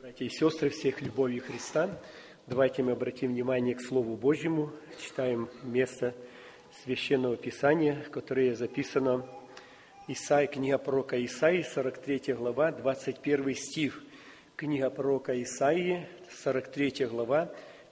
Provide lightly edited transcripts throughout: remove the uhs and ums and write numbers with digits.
Братья и сестры, всех любовью Христа, давайте мы обратим внимание к Слову Божьему, читаем место Священного Писания, которое записано книга пророка Исаии, 43 глава, 21 стих. Книга пророка Исаии, 43 глава,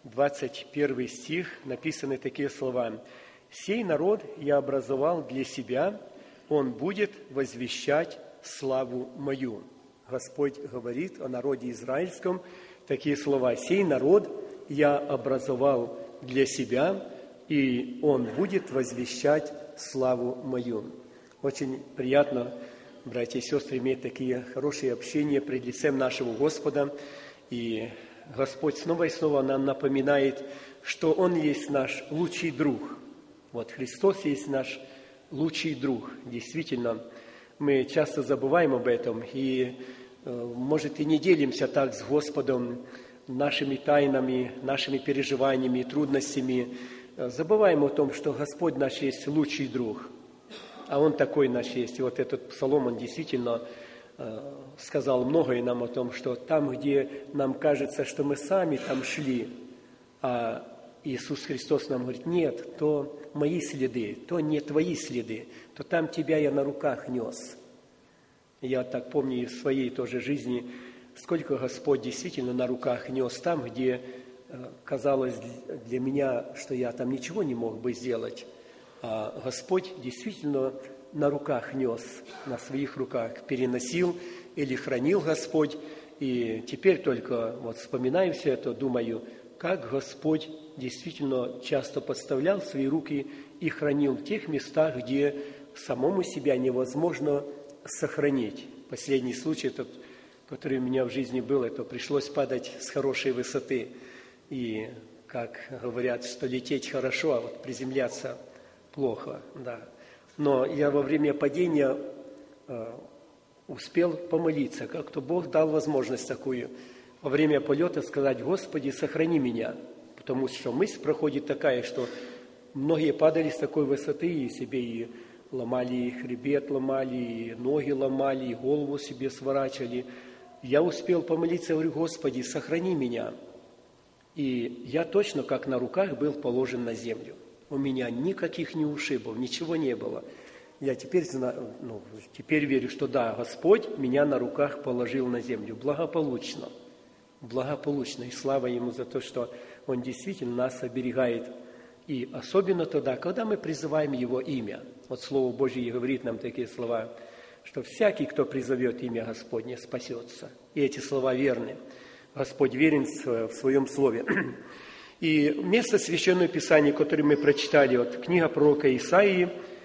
21 стих, написаны такие слова. «Сей народ я образовал для себя, он будет возвещать славу мою». Господь говорит о народе израильском такие слова. «Сей народ я образовал для себя, и он будет возвещать славу мою». Очень приятно, братья и сестры, иметь такие хорошие общения пред лицем нашего Господа. И Господь снова и снова нам напоминает, что Он есть наш лучший друг. Вот Христос есть наш лучший друг. Действительно, мы часто забываем об этом и, может, и не делимся так с Господом нашими тайнами, нашими переживаниями, трудностями. Забываем о том, что Господь наш есть лучший друг, а Он такой наш есть. И вот этот псалом, он действительно сказал многое нам о том, что там, где нам кажется, что мы сами там шли, а Иисус Христос нам говорит, нет, то мои следы, то не твои следы, то там тебя я на руках нес. Я так помню из своей тоже жизни, сколько Господь действительно на руках нес там, где казалось для меня, что я там ничего не мог бы сделать. А Господь действительно на руках нес, на своих руках переносил или хранил Господь. И теперь только вот вспоминаю все это, думаю, как Господь действительно часто подставлял свои руки и хранил в тех местах, где самому себя невозможно сохранить. Последний случай, этот, который у меня в жизни был, это пришлось падать с хорошей высоты. И, как говорят, что лететь хорошо, а вот приземляться плохо, да. Но я во время падения успел помолиться, как-то Бог дал возможность такую во время полета сказать: «Господи, сохрани меня», потому что мысль проходит такая, что многие падали с такой высоты и себе и ломали, и хребет ломали, и ноги ломали, и голову себе сворачивали. Я успел помолиться, говорю: «Господи, сохрани меня». И я точно как на руках был положен на землю. У меня никаких не ушибов, ничего не было. Я теперь знаю, теперь верю, что да, Господь меня на руках положил на землю благополучно. Благополучно. И слава Ему за то, что Он действительно нас оберегает. И особенно тогда, когда мы призываем Его имя. Вот Слово Божье говорит нам такие слова, что всякий, кто призовет имя Господне, спасется. И эти слова верны. Господь верен в Своем Слове. И место Священного Писания, которое мы прочитали, вот книга пророка Исаии,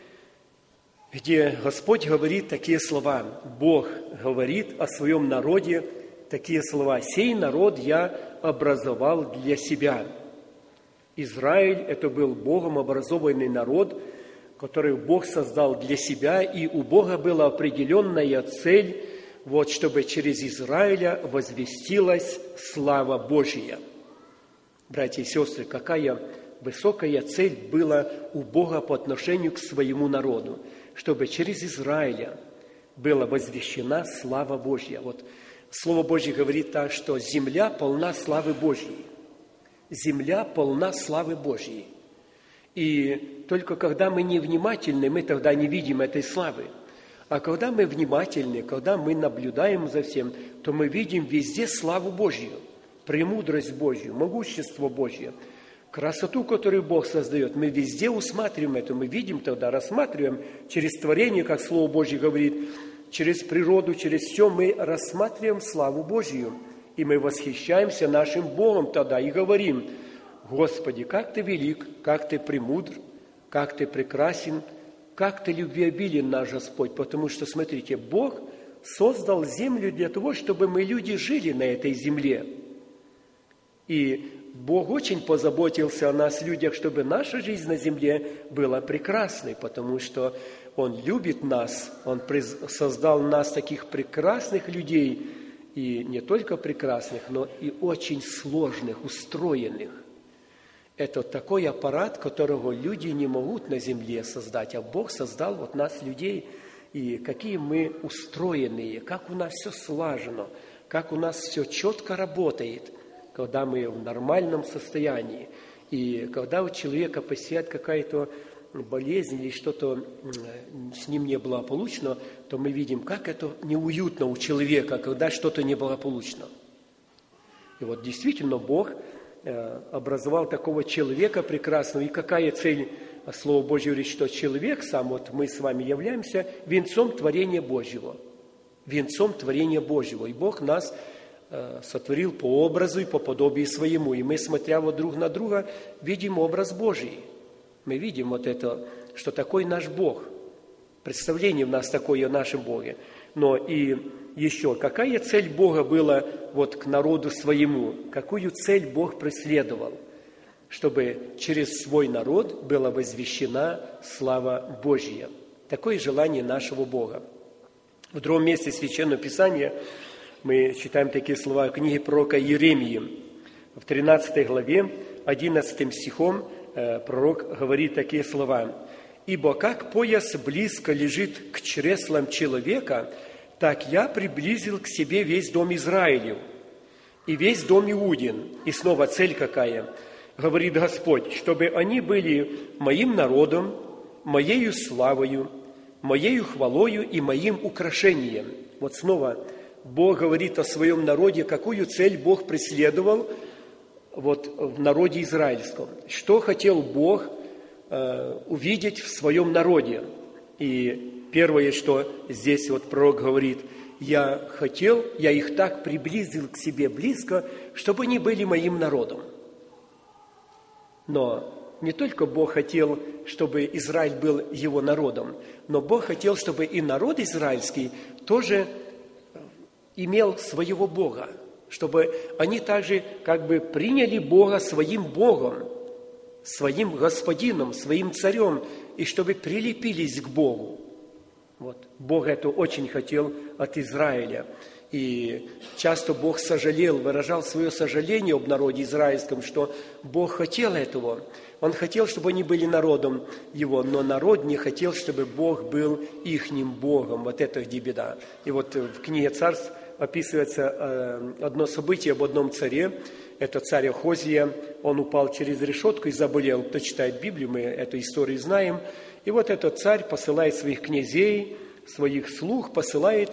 где Господь говорит такие слова. Бог говорит о Своем народе такие слова. «Сей народ я образовал для себя». Израиль – это был Богом образованный народ, который Бог создал для себя, и у Бога была определенная цель, вот, чтобы через Израиля возвестилась слава Божья. Братья и сестры, какая высокая цель была у Бога по отношению к своему народу, чтобы через Израиля была возвещена слава Божья. Вот Слово Божье говорит так, что земля полна славы Божьей. Земля полна славы Божьей. И только когда мы невнимательны, мы тогда не видим этой славы. А когда мы внимательны, когда мы наблюдаем за всем, то мы видим везде славу Божью, премудрость Божью, могущество Божье, красоту, которую Бог создает. Мы везде усматриваем это, мы видим тогда, рассматриваем через творение, как Слово Божье говорит, через природу, через все мы рассматриваем славу Божью. И мы восхищаемся нашим Богом тогда и говорим: «Господи, как Ты велик, как Ты премудр, как Ты прекрасен, как Ты любвеобилен наш Господь». Потому что, смотрите, Бог создал землю для того, чтобы мы, люди, жили на этой земле. И Бог очень позаботился о нас, людях, чтобы наша жизнь на земле была прекрасной, потому что Он любит нас, Он создал нас таких прекрасных людей, и не только прекрасных, но и очень сложных, устроенных. Это такой аппарат, которого люди не могут на земле создать, а Бог создал вот нас, людей, и какие мы устроенные, как у нас все слажено, как у нас все четко работает, когда мы в нормальном состоянии. И когда у человека посеет какая-то болезнь или что-то с ним неблагополучно, то мы видим, как это неуютно у человека, когда что-то неблагополучно. И вот действительно Бог образовал такого человека прекрасного. И какая цель? Слово Божье говорит, что человек сам, вот мы с вами являемся венцом творения Божьего. Венцом творения Божьего. И Бог нас сотворил по образу и по подобию своему. И мы, смотря вот друг на друга, видим образ Божий. Мы видим вот это, что такой наш Бог. Представление у нас такое о нашем Боге. Но и еще, какая цель Бога была вот к народу своему? Какую цель Бог преследовал? Чтобы через свой народ была возвещена слава Божья. Такое желание нашего Бога. В другом месте Священного Писания мы читаем такие слова в книге пророка Иеремии. В 13 главе, 11 стихом, пророк говорит такие слова. «Ибо как пояс близко лежит к чреслам человека, так я приблизил к себе весь дом Израилев и весь дом Иудин». И снова цель какая? Говорит Господь, чтобы они были моим народом, моею славою, моею хвалою и моим украшением. Вот снова Бог говорит о своем народе, какую цель Бог преследовал вот в народе израильском. Что хотел Бог увидеть в своем народе. И первое, что здесь вот пророк говорит, я их так приблизил к себе близко, чтобы они были моим народом. Но не только Бог хотел, чтобы Израиль был его народом, но Бог хотел, чтобы и народ израильский тоже имел своего Бога, чтобы они также как бы приняли Бога своим Богом, своим господином, своим царем, и чтобы прилепились к Богу. Вот. Бог это очень хотел от Израиля. И часто Бог сожалел, выражал свое сожаление об народе израильском, что Бог хотел этого. Он хотел, чтобы они были народом Его, но народ не хотел, чтобы Бог был ихним Богом. Вот это где беда. И вот в книге Царств описывается одно событие об одном царе. Это царь Ахозия. Он упал через решетку и заболел. Кто читает Библию, мы эту историю знаем. И вот этот царь посылает своих князей, своих слуг, посылает,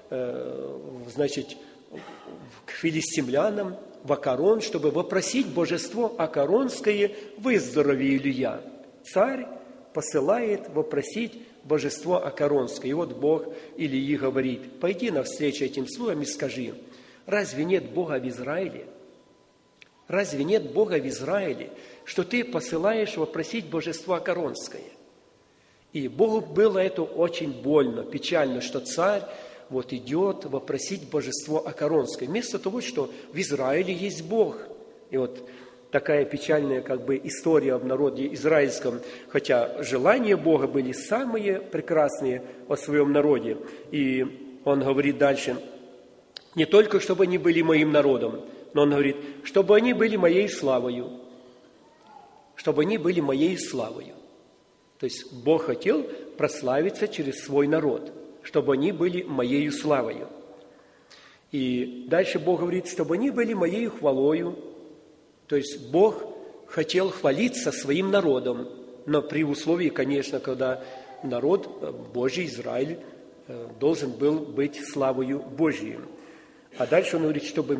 значит, к филистимлянам, в Акарон, чтобы вопросить божество Акаронское, выздорови Илия. Царь посылает вопросить божество Акаронское. И вот Бог Илии говорит, пойди навстречу этим слугам и скажи, разве нет Бога в Израиле? Разве нет Бога в Израиле, что ты посылаешь вопросить божество Акаронское? И Богу было это очень больно, печально, что царь вот идет вопросить божество Акаронское, вместо того, что в Израиле есть Бог. И вот такая печальная как бы история об народе израильском, хотя желания Бога были самые прекрасные о своем народе. И он говорит дальше, не только чтобы они были моим народом, но он говорит, чтобы они были моей славою. Чтобы они были моей славою. То есть Бог хотел прославиться через свой народ, чтобы они были моею славою. И дальше Бог говорит, чтобы они были моею хвалою. То есть Бог хотел хвалиться своим народом, но при условии, конечно, когда народ Божий, Израиль, должен был быть славою Божией. А дальше он говорит, чтобы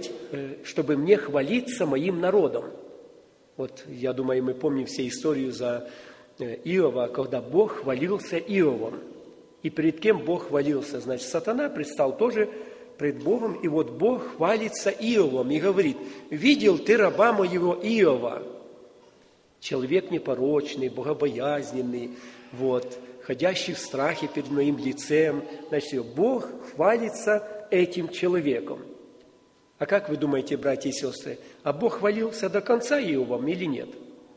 мне хвалиться моим народом. Вот, я думаю, мы помним все историю за Иова, когда Бог хвалился Иовом. И перед кем Бог хвалился? Значит, сатана предстал тоже пред Богом, и вот Бог хвалится Иовом и говорит, видел ты раба моего Иова, человек непорочный, богобоязненный, вот, ходящий в страхе перед моим лицем. Значит, Бог хвалится этим человеком. А как вы думаете, братья и сестры, а Бог хвалился до конца Иовом или нет?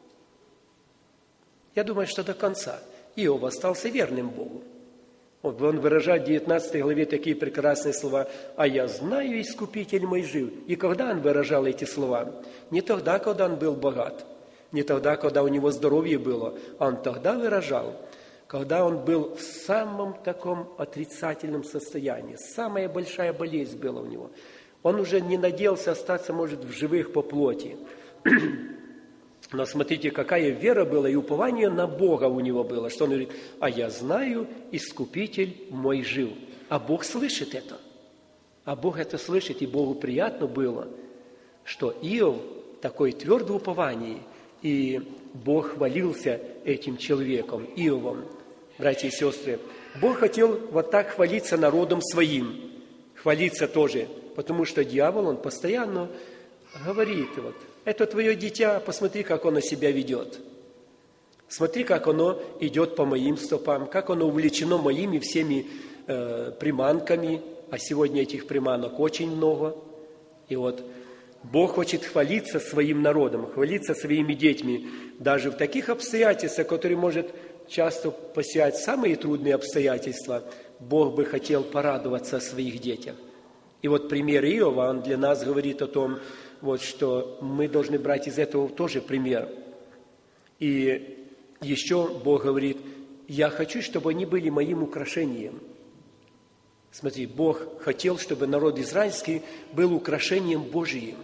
Я думаю, что до конца. Иов остался верным Богу. Он выражает в 19 главе такие прекрасные слова. «А я знаю, Искупитель мой жив». И когда он выражал эти слова? Не тогда, когда он был богат, не тогда, когда у него здоровье было, а он тогда выражал, когда он был в самом таком отрицательном состоянии, самая большая болезнь была у него. Он уже не надеялся остаться, может, в живых по плоти. Но смотрите, какая вера была и упование на Бога у него было, что он говорит: «А я знаю, Искупитель мой жив». А Бог слышит это. А Бог это слышит, и Богу приятно было, что Иов такой твердое упование, и Бог хвалился этим человеком, Иовом. Братья и сестры, Бог хотел вот так хвалиться народом своим, хвалиться тоже, потому что дьявол, он постоянно говорит: вот, это твое дитя, посмотри, как оно себя ведет. Смотри, как оно идет по моим стопам, как оно увлечено моими всеми приманками, а сегодня этих приманок очень много. И вот Бог хочет хвалиться своим народом, хвалиться своими детьми, даже в таких обстоятельствах, которые может часто посеять самые трудные обстоятельства. Бог бы хотел порадоваться о своих детях. И вот пример Иова, он для нас говорит о том, вот, что мы должны брать из этого тоже пример. И еще Бог говорит: «Я хочу, чтобы они были моим украшением». Смотри, Бог хотел, чтобы народ израильский был украшением Божиим,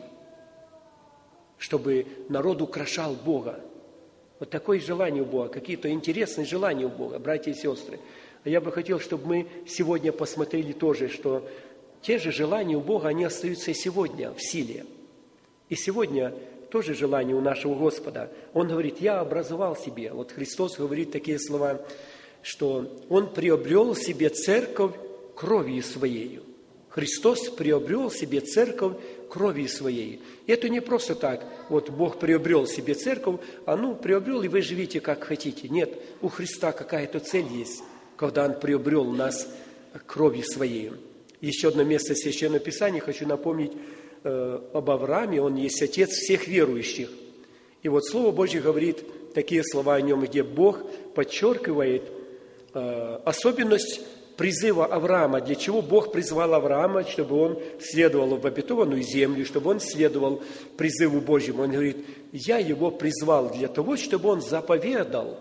чтобы народ украшал Бога. Вот такое желание у Бога, какие-то интересные желания у Бога, братья и сестры. А я бы хотел, чтобы мы сегодня посмотрели тоже, что те же желания у Бога, они остаются и сегодня в силе. И сегодня тоже желание у нашего Господа. Он говорит: «Я образовал себе». Вот Христос говорит такие слова, что Он приобрел себе церковь кровью Своею. Христос приобрел себе церковь кровью Своей. И это не просто так, вот Бог приобрел себе церковь, приобрел, и вы живите как хотите. Нет, у Христа какая-то цель есть, когда Он приобрел нас кровью Своей. Еще одно место Священного Писания хочу напомнить об Аврааме. Он есть отец всех верующих. И вот Слово Божье говорит такие слова о нем, где Бог подчеркивает особенность призыва Авраама. Для чего Бог призвал Авраама? Чтобы он следовал в обетованную землю, чтобы он следовал призыву Божьему. Он говорит: «Я его призвал для того, чтобы он заповедал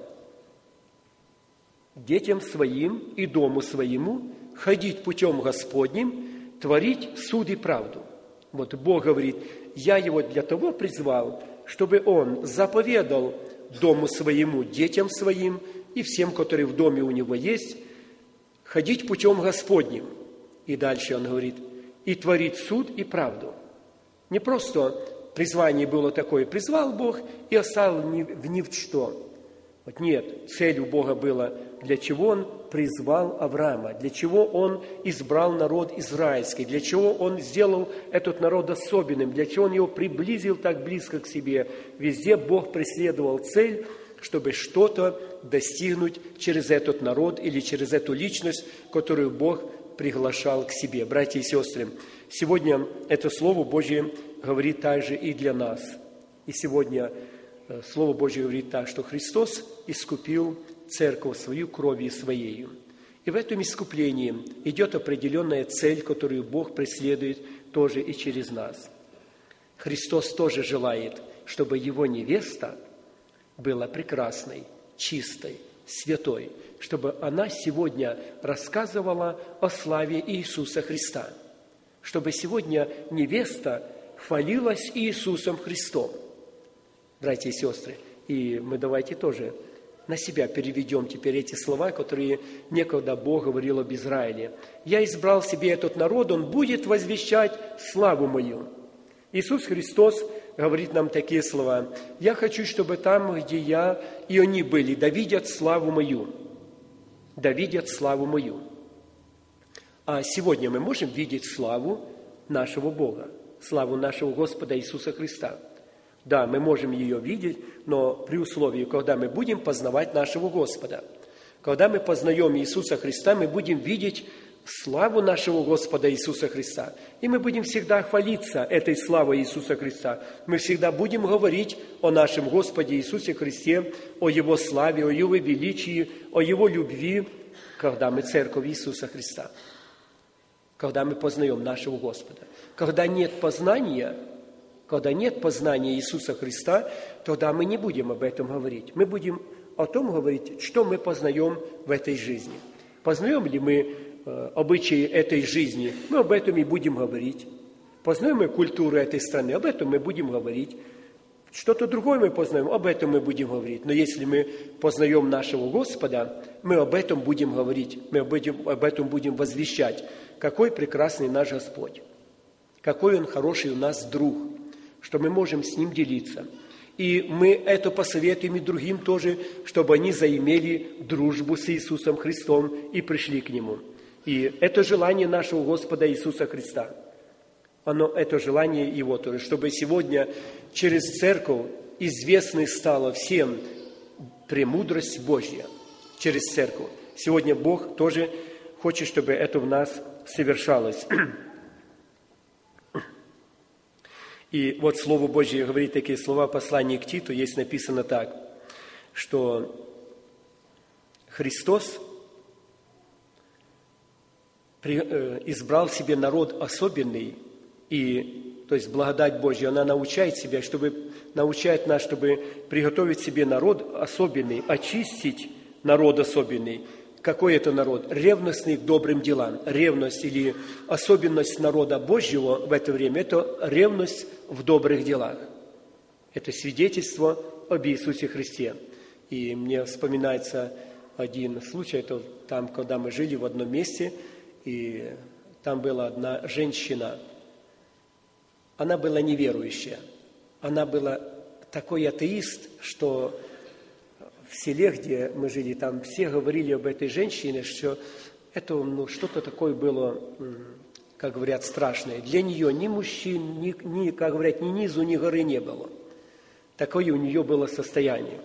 детям своим и дому своему ходить путем Господним, творить суд и правду». Вот Бог говорит: «Я его для того призвал, чтобы он заповедал дому своему, детям своим и всем, которые в доме у него есть, ходить путем Господним». И дальше он говорит: «И творить суд и правду». Не просто призвание было такое: призвал Бог и оставил в ни в что. Вот нет, цель у Бога была, для чего Он призвал Авраама, для чего Он избрал народ израильский, для чего Он сделал этот народ особенным, для чего Он его приблизил так близко к себе. Везде Бог преследовал цель, чтобы что-то достигнуть через этот народ или через эту личность, которую Бог приглашал к себе. Братья и сестры, сегодня это Слово Божье говорит также и для нас. И сегодня Слово Божье говорит так, что Христос искупил церковь свою кровью Своею. И в этом искуплении идет определенная цель, которую Бог преследует тоже и через нас. Христос тоже желает, чтобы Его невеста была прекрасной, чистой, святой, чтобы она сегодня рассказывала о славе Иисуса Христа, чтобы сегодня невеста хвалилась Иисусом Христом. Братья и сестры, и мы давайте тоже на себя переведем теперь эти слова, которые некогда Бог говорил об Израиле. «Я избрал себе этот народ, он будет возвещать славу мою». Иисус Христос говорит нам такие слова: «Я хочу, чтобы там, где я, и они были, да видят славу мою». Да видят славу мою. А сегодня мы можем видеть славу нашего Бога, славу нашего Господа Иисуса Христа. Да, мы можем ее видеть, но при условии, когда мы будем познавать нашего Господа. Когда мы познаем Иисуса Христа, мы будем видеть славу нашего Господа Иисуса Христа. И мы будем всегда хвалиться этой славой Иисуса Христа. Мы всегда будем говорить о нашем Господе Иисусе Христе, о Его славе, о Его величии, о Его любви, когда мы церковь Иисуса Христа. Когда мы познаем нашего Господа. Когда нет познания Иисуса Христа, тогда мы не будем об этом говорить. Мы будем о том говорить, что мы познаем в этой жизни. Познаем ли мы обычаи этой жизни? Мы об этом и будем говорить. Познаем мы культуру этой страны? Об этом мы будем говорить. Что-то другое мы познаем, об этом мы будем говорить. Но если мы познаем нашего Господа, мы об этом будем говорить, мы об этом будем возвещать. Какой прекрасный наш Господь, какой Он хороший у нас друг, что мы можем с Ним делиться. И мы это посоветуем и другим тоже, чтобы они заимели дружбу с Иисусом Христом и пришли к Нему. И это желание нашего Господа Иисуса Христа. Это желание Его тоже, чтобы сегодня через церковь известной стала всем премудрость Божья. Через церковь. Сегодня Бог тоже хочет, чтобы это в нас совершалось. И вот Слово Божье говорит такие слова в послании к Титу, есть написано так, что Христос избрал себе народ особенный, и, то есть благодать Божья, она научает нас, чтобы приготовить себе народ особенный, очистить народ особенный. Какой это народ? Ревностный к добрым делам. Ревность или особенность народа Божьего в это время – это ревность в добрых делах. Это свидетельство об Иисусе Христе. И мне вспоминается один случай, это там, когда мы жили в одном месте, и там была одна женщина. Она была неверующая. Она была такой атеист, что в селе, где мы жили, там все говорили об этой женщине, что это что-то такое было, как говорят, страшное. Для нее ни мужчин, ни, как говорят, ни низу, ни горы не было. Такое у нее было состояние.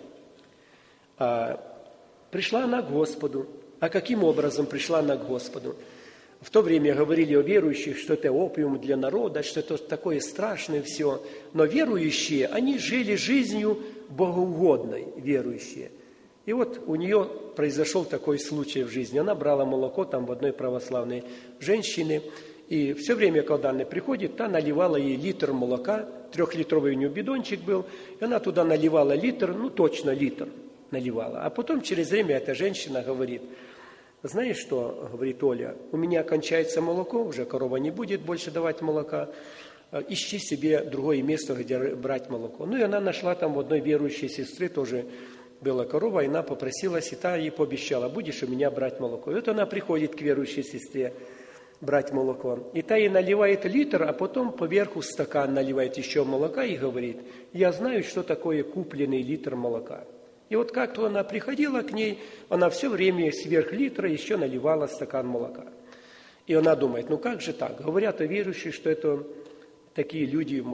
Пришла она к Господу. А каким образом пришла она к Господу? В то время говорили о верующих, что это опиум для народа, что это такое страшное все. Но верующие, они жили жизнью богоугодной, верующие. И вот у нее произошел такой случай в жизни. Она брала молоко там в одной православной женщине, и все время, когда она приходит, та наливала ей литр молока, 3-литровый у нее бидончик был, и она туда наливала литр, точно литр наливала. А потом через время эта женщина говорит: знаешь что, говорит Оля, у меня кончается молоко, уже корова не будет больше давать молока, ищи себе другое место, где брать молоко. И она нашла там у одной верующей сестры, тоже была корова, и она попросилась, и та ей пообещала: будешь у меня брать молоко. И вот она приходит к верующей сестре брать молоко, и та ей наливает литр, а потом поверху стакан наливает еще молока и говорит: я знаю, что такое купленный литр молока. И вот как-то она приходила к ней, она все время сверх литра еще наливала стакан молока. И она думает: как же так? Говорят о верующих, что это такие люди,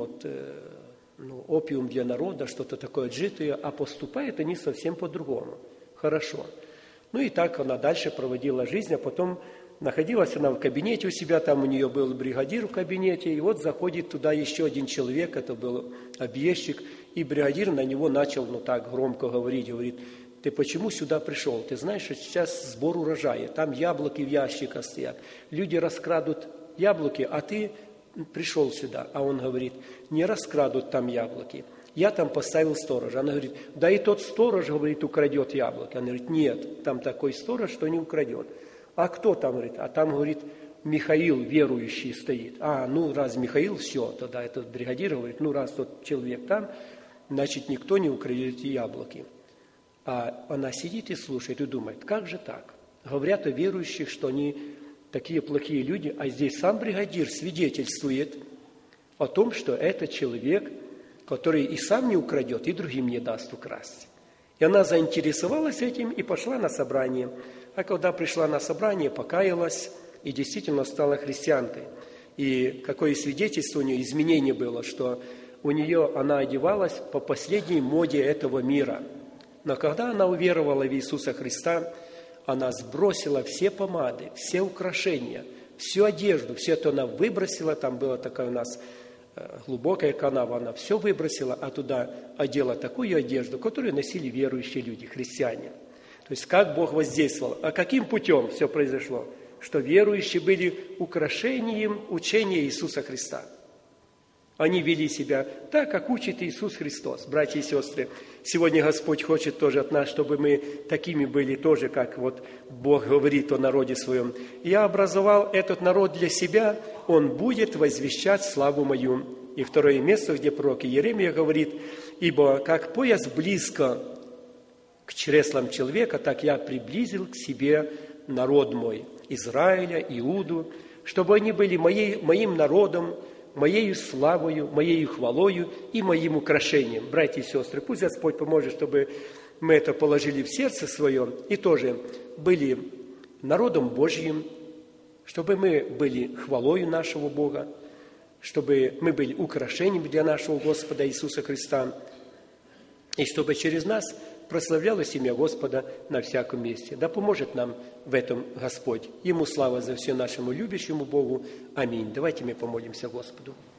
опиум для народа, что-то такое отжитое, а поступают они совсем по-другому. Хорошо. И так она дальше проводила жизнь, а потом находилась она в кабинете у себя, там у нее был бригадир в кабинете, и вот заходит туда еще один человек, это был объездчик, и бригадир на него начал, так громко говорить, ты почему сюда пришел? Ты знаешь, что сейчас сбор урожая, там яблоки в ящиках стоят, люди раскрадут яблоки, а ты пришел сюда. А он говорит: не раскрадут там яблоки, я там поставил сторожа. Она говорит: да и тот сторож, говорит, украдет яблоки. Она говорит: нет, там такой сторож, что не украдет. А кто там? Говорит, а там, говорит, Михаил верующий стоит. Раз Михаил, все, тогда этот бригадир говорит: раз тот человек там, значит, никто не украдет эти яблоки. А она сидит и слушает, и думает: как же так? Говорят о верующих, что они такие плохие люди, а здесь сам бригадир свидетельствует о том, что это человек, который и сам не украдет, и другим не даст украсть. И она заинтересовалась этим и пошла на собрание. А когда пришла на собрание, покаялась и действительно стала христианкой. И какое свидетельство у нее, изменение было, что она одевалась по последней моде этого мира. Но когда она уверовала в Иисуса Христа, она сбросила все помады, все украшения, всю одежду, все это она выбросила, там была такая у нас глубокая канава, она все выбросила, а туда одела такую одежду, которую носили верующие люди, христиане. То есть как Бог воздействовал, а каким путем все произошло? Что верующие были украшением учения Иисуса Христа. Они вели себя так, как учит Иисус Христос. Братья и сестры, сегодня Господь хочет тоже от нас, чтобы мы такими были тоже, как вот Бог говорит о народе своем. «Я образовал этот народ для себя, он будет возвещать славу мою». И второе место, где пророк Иеремия говорит: «Ибо как пояс близко к чреслам человека, так я приблизил к себе народ мой, Израиля, Иуду, чтобы они были моим народом, моею славою, моею хвалою и моим украшением». Братья и сестры, пусть Господь поможет, чтобы мы это положили в сердце свое и тоже были народом Божьим, чтобы мы были хвалою нашего Бога, чтобы мы были украшением для нашего Господа Иисуса Христа, и чтобы через нас прославлялось имя Господа на всяком месте. Да поможет нам в этом Господь. Ему слава за все нашему любящему Богу. Аминь. Давайте мы помолимся Господу.